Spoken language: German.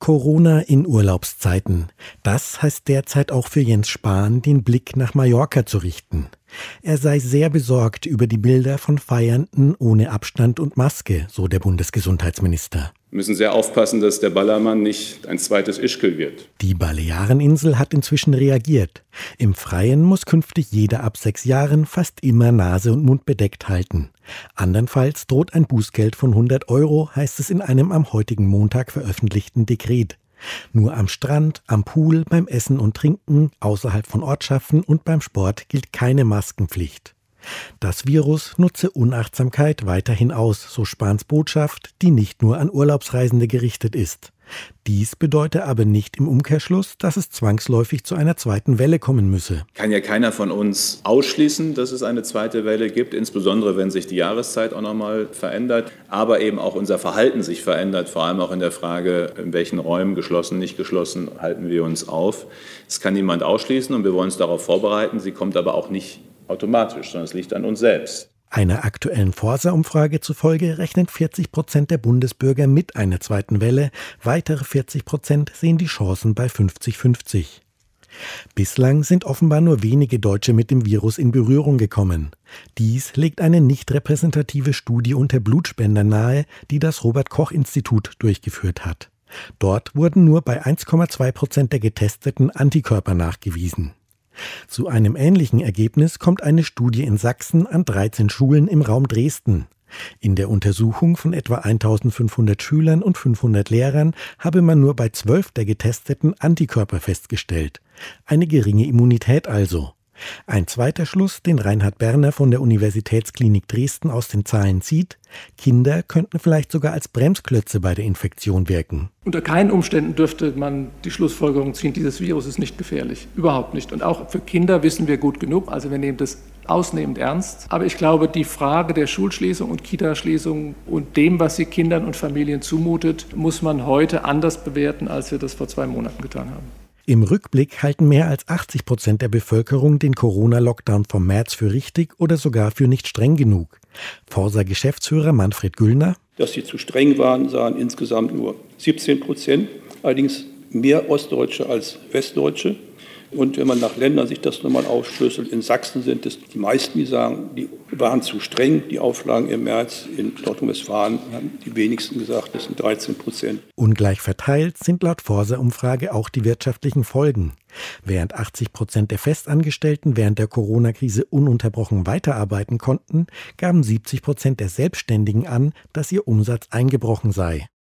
Corona in Urlaubszeiten. Das heißt derzeit auch für Jens Spahn, den Blick nach Mallorca zu richten. Er sei sehr besorgt über die Bilder von Feiernden ohne Abstand und Maske, so der Bundesgesundheitsminister. Wir müssen sehr aufpassen, dass der Ballermann nicht ein zweites Ischgl wird. Die Baleareninsel hat inzwischen reagiert. Im Freien muss künftig jeder ab 6 Jahren fast immer Nase und Mund bedeckt halten. Andernfalls droht ein Bußgeld von 100 €, heißt es in einem am heutigen Montag veröffentlichten Dekret. Nur am Strand, am Pool, beim Essen und Trinken, außerhalb von Ortschaften und beim Sport gilt keine Maskenpflicht. Das Virus nutze Unachtsamkeit weiterhin aus, so Spahns Botschaft, die nicht nur an Urlaubsreisende gerichtet ist. Dies bedeute aber nicht im Umkehrschluss, dass es zwangsläufig zu einer zweiten Welle kommen müsse. Kann ja keiner von uns ausschließen, dass es eine zweite Welle gibt, insbesondere wenn sich die Jahreszeit auch nochmal verändert, aber eben auch unser Verhalten sich verändert, vor allem auch in der Frage, in welchen Räumen, geschlossen, nicht geschlossen, halten wir uns auf. Das kann niemand ausschließen und wir wollen uns darauf vorbereiten. Sie kommt aber auch nicht automatisch, sondern es liegt an uns selbst. Einer aktuellen Forsa-Umfrage zufolge rechnen 40% der Bundesbürger mit einer zweiten Welle, weitere 40% sehen die Chancen bei 50-50. Bislang sind offenbar nur wenige Deutsche mit dem Virus in Berührung gekommen. Dies legt eine nicht repräsentative Studie unter Blutspendern nahe, die das Robert-Koch-Institut durchgeführt hat. Dort wurden nur bei 1,2% der Getesteten Antikörper nachgewiesen. Zu einem ähnlichen Ergebnis kommt eine Studie in Sachsen an 13 Schulen im Raum Dresden. In der Untersuchung von etwa 1500 Schülern und 500 Lehrern habe man nur bei 12 der Getesteten Antikörper festgestellt. Eine geringe Immunität also. Ein zweiter Schluss, den Reinhard Berner von der Universitätsklinik Dresden aus den Zahlen zieht: Kinder könnten vielleicht sogar als Bremsklötze bei der Infektion wirken. Unter keinen Umständen dürfte man die Schlussfolgerung ziehen, dieses Virus ist nicht gefährlich. Überhaupt nicht. Und auch für Kinder wissen wir gut genug, also wir nehmen das ausnehmend ernst. Aber ich glaube, die Frage der Schulschließung und Kitaschließung und dem, was sie Kindern und Familien zumutet, muss man heute anders bewerten, als wir das vor 2 Monaten getan haben. Im Rückblick halten mehr als 80% der Bevölkerung den Corona-Lockdown vom März für richtig oder sogar für nicht streng genug. Forsa-Geschäftsführer Manfred Güllner: Dass sie zu streng waren, sahen insgesamt nur 17%, allerdings mehr Ostdeutsche als Westdeutsche. Und wenn man nach Ländern sich das nochmal aufschlüsselt, in Sachsen sind es die meisten, die sagen, die waren zu streng, die Auflagen im März. In Nordrhein-Westfalen haben die wenigsten gesagt, das sind 13%. Ungleich verteilt sind laut Forsa-Umfrage auch die wirtschaftlichen Folgen. Während 80% der Festangestellten während der Corona-Krise ununterbrochen weiterarbeiten konnten, gaben 70% der Selbstständigen an, dass ihr Umsatz eingebrochen sei.